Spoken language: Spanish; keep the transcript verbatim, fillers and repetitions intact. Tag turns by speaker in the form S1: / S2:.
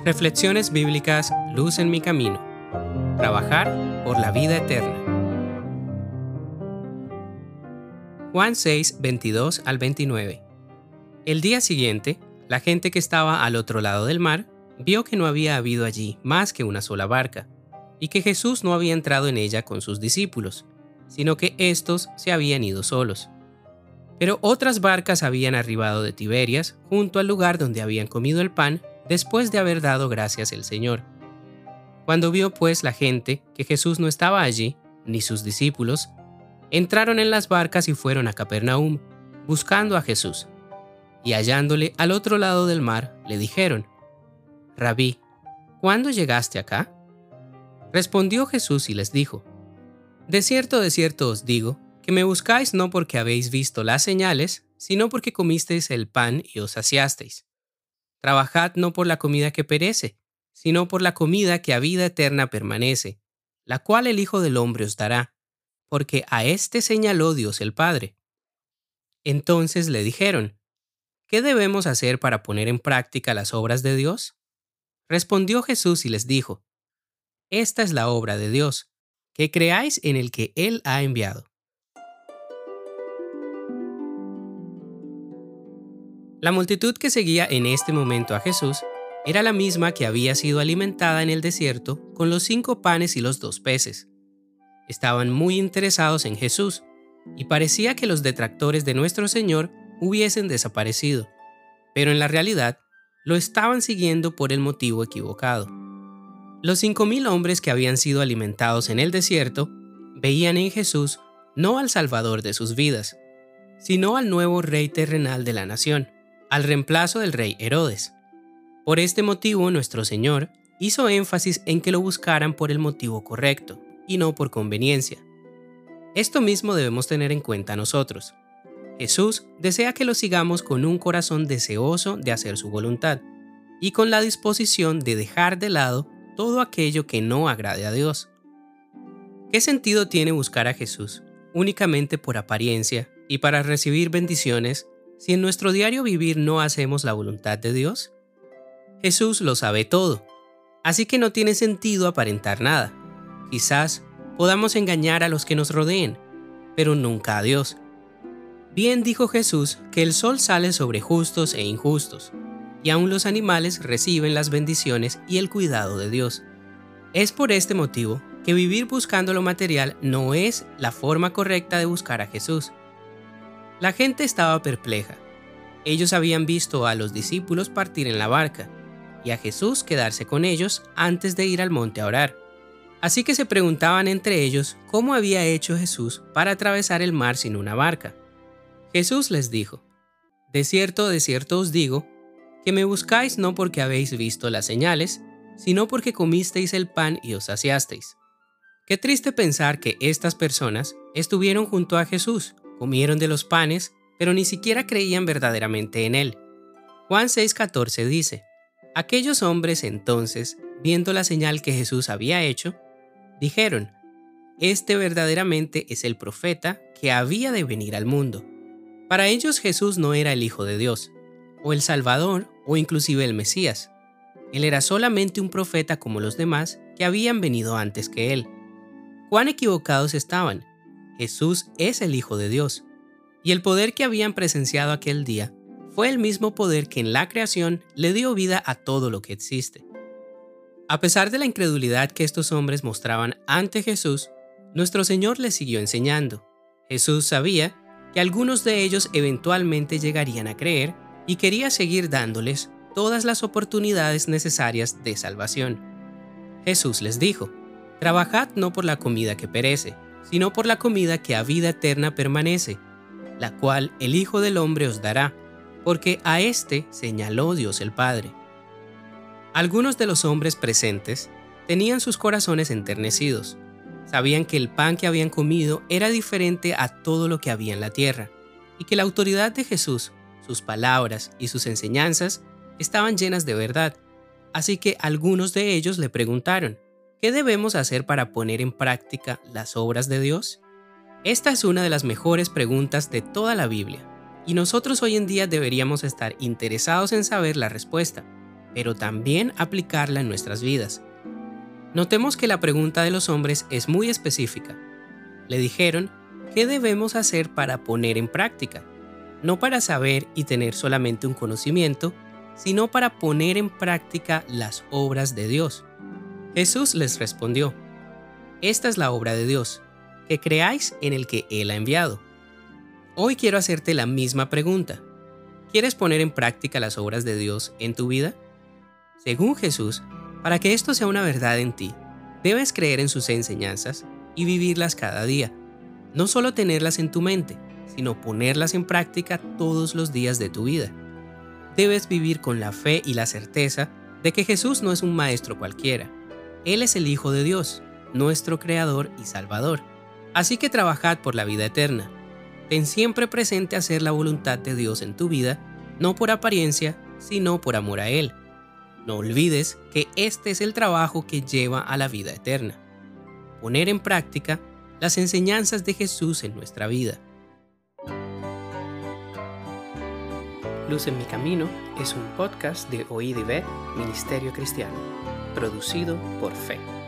S1: Reflexiones bíblicas Luz en mi camino. Trabajar por la vida eterna. Juan seis, veintidós al veintinueve. El día siguiente, la gente que estaba al otro lado del mar vio que no había habido allí más que una sola barca, y que Jesús no había entrado en ella con sus discípulos, sino que éstos se habían ido solos. Pero otras barcas habían arribado de Tiberias, junto al lugar donde habían comido el pan, después de haber dado gracias el Señor. Cuando vio pues la gente que Jesús no estaba allí, ni sus discípulos, entraron en las barcas y fueron a Capernaum, buscando a Jesús. Y hallándole al otro lado del mar, le dijeron: Rabí, ¿cuándo llegaste acá? Respondió Jesús y les dijo: De cierto, de cierto os digo, que me buscáis no porque habéis visto las señales, sino porque comisteis el pan y os saciasteis. Trabajad no por la comida que perece, sino por la comida que a vida eterna permanece, la cual el Hijo del Hombre os dará, porque a éste señaló Dios el Padre. Entonces le dijeron: ¿Qué debemos hacer para poner en práctica las obras de Dios? Respondió Jesús y les dijo: Esta es la obra de Dios, que creáis en el que Él ha enviado. La multitud que seguía en este momento a Jesús era la misma que había sido alimentada en el desierto con los cinco panes y los dos peces. Estaban muy interesados en Jesús, y parecía que los detractores de nuestro Señor hubiesen desaparecido, pero en la realidad lo estaban siguiendo por el motivo equivocado. Los cinco mil hombres que habían sido alimentados en el desierto veían en Jesús no al Salvador de sus vidas, sino al nuevo rey terrenal de la nación, al reemplazo del rey Herodes. Por este motivo, nuestro Señor hizo énfasis en que lo buscaran por el motivo correcto y no por conveniencia. Esto mismo debemos tener en cuenta nosotros. Jesús desea que lo sigamos con un corazón deseoso de hacer su voluntad y con la disposición de dejar de lado todo aquello que no agrade a Dios. ¿Qué sentido tiene buscar a Jesús únicamente por apariencia y para recibir bendiciones si en nuestro diario vivir no hacemos la voluntad de Dios? Jesús lo sabe todo, así que no tiene sentido aparentar nada. Quizás podamos engañar a los que nos rodeen, pero nunca a Dios. Bien dijo Jesús que el sol sale sobre justos e injustos, y aun los animales reciben las bendiciones y el cuidado de Dios. Es por este motivo que vivir buscando lo material no es la forma correcta de buscar a Jesús. La gente estaba perpleja. Ellos habían visto a los discípulos partir en la barca y a Jesús quedarse con ellos antes de ir al monte a orar. Así que se preguntaban entre ellos cómo había hecho Jesús para atravesar el mar sin una barca. Jesús les dijo: De cierto, de cierto os digo, que me buscáis no porque habéis visto las señales, sino porque comisteis el pan y os saciasteis. Qué triste pensar que estas personas estuvieron junto a Jesús, comieron de los panes, pero ni siquiera creían verdaderamente en él. Juan seis catorce dice: Aquellos hombres entonces, viendo la señal que Jesús había hecho, dijeron: Este verdaderamente es el profeta que había de venir al mundo. Para ellos Jesús no era el Hijo de Dios, o el Salvador, o inclusive el Mesías. Él era solamente un profeta como los demás que habían venido antes que él. ¿Cuán equivocados estaban? Jesús es el Hijo de Dios, y el poder que habían presenciado aquel día fue el mismo poder que en la creación le dio vida a todo lo que existe. A pesar de la incredulidad que estos hombres mostraban ante Jesús, nuestro Señor les siguió enseñando. Jesús sabía que algunos de ellos eventualmente llegarían a creer y quería seguir dándoles todas las oportunidades necesarias de salvación. Jesús les dijo: Trabajad no por la comida que perece, sino por la comida que a vida eterna permanece, la cual el Hijo del Hombre os dará, porque a éste señaló Dios el Padre. Algunos de los hombres presentes tenían sus corazones enternecidos. Sabían que el pan que habían comido era diferente a todo lo que había en la tierra, y que la autoridad de Jesús, sus palabras y sus enseñanzas estaban llenas de verdad. Así que algunos de ellos le preguntaron: ¿Qué debemos hacer para poner en práctica las obras de Dios? Esta es una de las mejores preguntas de toda la Biblia, y nosotros hoy en día deberíamos estar interesados en saber la respuesta. pero también aplicarla en nuestras vidas. Notemos que la pregunta de los hombres es muy específica. Le dijeron, ¿qué debemos hacer para poner en práctica? No para saber y tener solamente un conocimiento, sino para poner en práctica las obras de Dios. Jesús les respondió, esta es la obra de Dios, que creáis en el que Él ha enviado. Hoy quiero hacerte la misma pregunta. ¿Quieres poner en práctica las obras de Dios en tu vida? Según Jesús, para que esto sea una verdad en ti, debes creer en sus enseñanzas y vivirlas cada día. No solo tenerlas en tu mente, sino ponerlas en práctica todos los días de tu vida. Debes vivir con la fe y la certeza de que Jesús no es un maestro cualquiera. Él es el Hijo de Dios, nuestro Creador y Salvador. Así que trabajad por la vida eterna. Ten siempre presente hacer la voluntad de Dios en tu vida, no por apariencia, sino por amor a Él. No olvides que este es el trabajo que lleva a la vida eterna. Poner en práctica las enseñanzas de Jesús en nuestra vida. Luz en mi camino es un podcast de Oíd y Ve, Ministerio Cristiano, producido por Fe.